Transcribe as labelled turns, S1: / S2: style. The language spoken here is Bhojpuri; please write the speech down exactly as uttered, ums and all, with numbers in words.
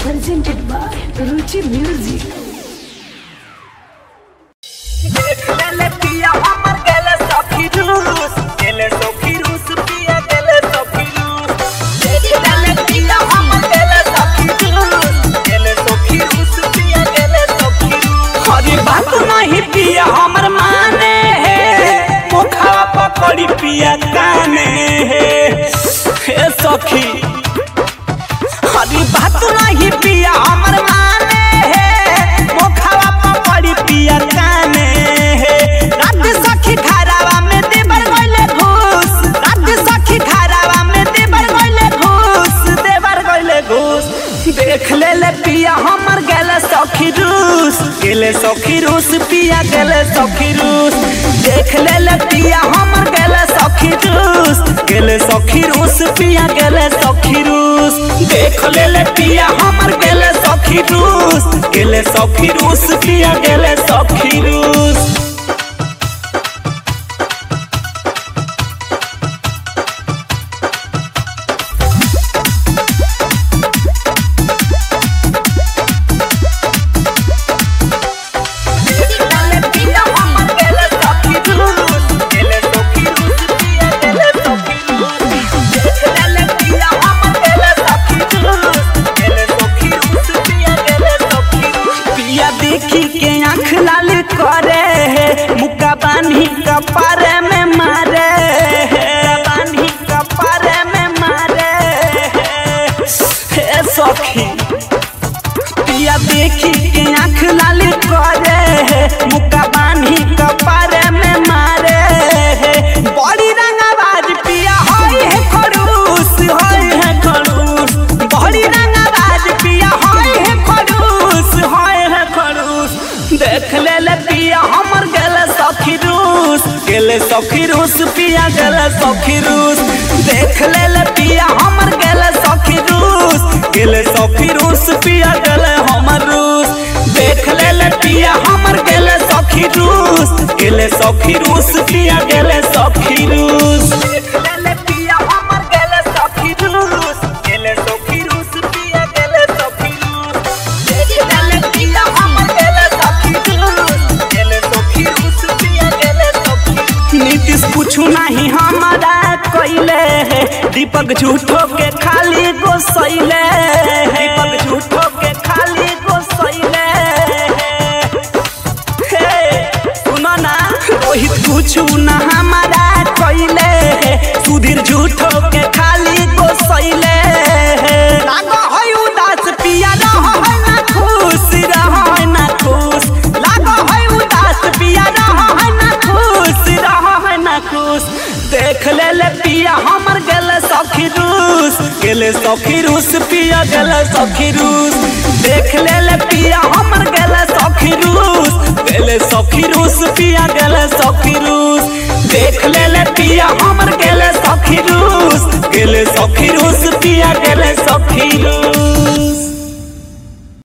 S1: presented by Ruchi Music.
S2: हमर माने है मुखावा पकड़ी पिया काने है हे सखी हरी बात नहीं पिया हमर माने है मुखावा पकड़ी पिया काने है रात सखी घरावा में देवर गइले घूस रात सखी घरावा में देवर गइले घूस देवर गइले घूस देख ले ले पिया हमर गेले सखी रूस गेले सखी रूस पिया गेले सखी रूस देख ले ले पिया हमर गेले सखी रूस गेले सखी रूस पिया गेले सखी रूस देख ले ले पिया हमर गेले सखी रूस गेले सखी रूस पिया गेले सखी रूस बानी कपारे में मारे बानी कपारे में मारे हे सखी पिया देखी के आँख लाली करे मुक्का बानी कपारे में मारे बड़ी रंगबाज पिया होई है खड़ूस होई है खड़ूस बड़ी रंगबाज पिया होई है खड़ूस होई है खड़ूस देख ले ले पिया हमर गेले सखी रूस गेले सखी रूस पिया गेले सखी रूस देख ले ले पिया हमर गेले सखी रूस गेले सखी रूस पिया गेले हमर रूस देख ले ले पिया हमर गेले सखी रूस गेले सखी रूस पिया गेले सखी रूस देख ले ले पिया हमर गेले सखी रूस गेले सखी रूस पिया गेले सखी रूस देख ले ले पिया हमर गेले सखी रूस गेले सखी रूस पिया गेले सखी नीतीश कुछु नहीं हमारा कोइले है दीपक झूठो के खाली गोसैले दीपक झूठो के खाली गोसैले हे सुनो ना रोहित कुछु ना हमारा कोइले है सुधीर झूठो के खाली गोसैले लागो है उदास पिया रहो है ना खुश रहो है ना खुश लागो है उदास पिया रहो है ना खुश रहो है ना खुश देख ले ले पिया हमर गेले सखी रूस गेले सखी रूस पिया गेले सखी रूस देख ले ले पिया हमर गेले सखी रूस गेले सखी रूस पिया गेले सखी रूस देख ले ले पिया हमर गेले सखी रूस गेले सखी रूस पिया गेले सखी रूस।